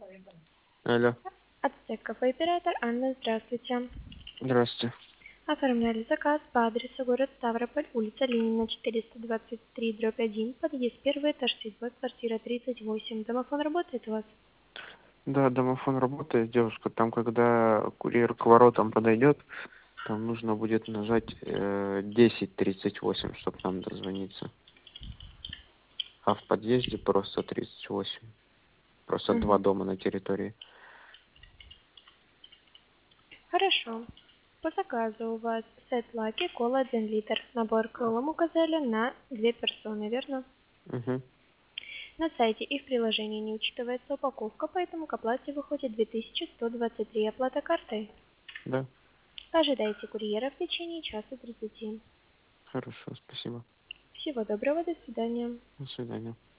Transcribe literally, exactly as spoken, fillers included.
Алло. Ацтек кафе оператор Анна, здравствуйте. Здравствуйте. Оформляли заказ по адресу город Ставрополь, улица Ленина, четыреста двадцать три, дробь один, подъезд первый, этаж седьмой, квартира тридцать восемь. Домофон работает у вас? Да, домофон работает, девушка. Там, когда курьер к воротам подойдет, там нужно будет нажать э, десять тридцать восемь, чтобы нам дозвониться. А в подъезде просто тридцать восемь. Просто два Угу. дома на территории. Хорошо. По заказу у вас сет лаки, кола один литр. Набор колы указали на две персоны, верно? Угу. На сайте и в приложении не учитывается упаковка, поэтому к оплате выходит две тысячи сто двадцать три. Оплата картой. Да, Ожидайте курьера в течение часа тридцати. хорошо, спасибо. Всего доброго, до свидания. До свидания.